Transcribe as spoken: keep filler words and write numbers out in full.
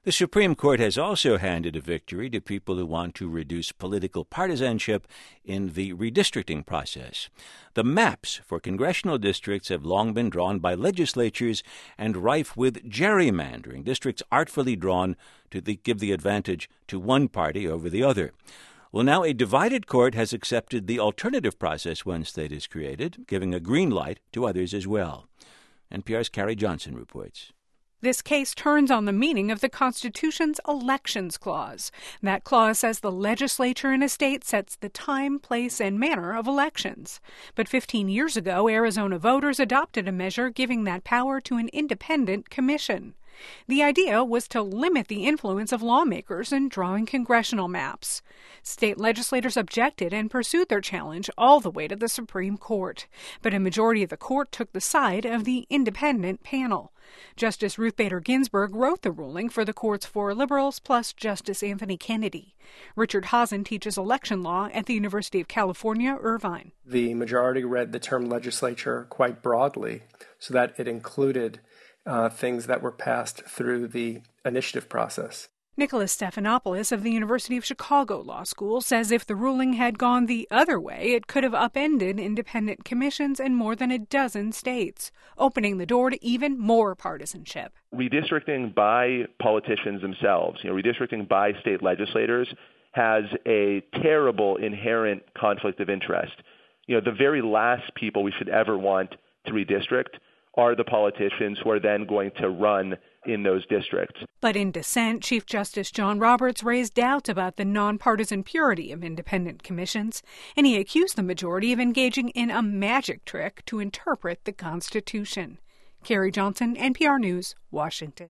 The Supreme Court has also handed a victory to people who want to reduce political partisanship in the redistricting process. The maps for congressional districts have long been drawn by legislatures and rife with gerrymandering, districts artfully drawn to the, give the advantage to one party over the other. Well, now a divided court has accepted the alternative process one state has created, giving a green light to others as well. N P R's Carrie Johnson reports. This case turns on the meaning of the Constitution's Elections Clause. That clause says the legislature in a state sets the time, place, and manner of elections. But fifteen years ago, Arizona voters adopted a measure giving that power to an independent commission. The idea was to limit the influence of lawmakers in drawing congressional maps. State legislators objected and pursued their challenge all the way to the Supreme Court. But a majority of the court took the side of the independent panel. Justice Ruth Bader Ginsburg wrote the ruling for the court's four liberals plus Justice Anthony Kennedy. Richard Hazen teaches election law at the University of California, Irvine. The majority read the term legislature quite broadly so that it included Uh, things that were passed through the initiative process. Nicholas Stephanopoulos of the University of Chicago Law School says if the ruling had gone the other way, it could have upended independent commissions in more than a dozen states, opening the door to even more partisanship. Redistricting by politicians themselves, you know, redistricting by state legislators has a terrible inherent conflict of interest. You know, the very last people we should ever want to redistrict are the politicians who are then going to run in those districts. But in dissent, Chief Justice John Roberts raised doubts about the nonpartisan purity of independent commissions, and he accused the majority of engaging in a magic trick to interpret the Constitution. Carrie Johnson, N P R News, Washington.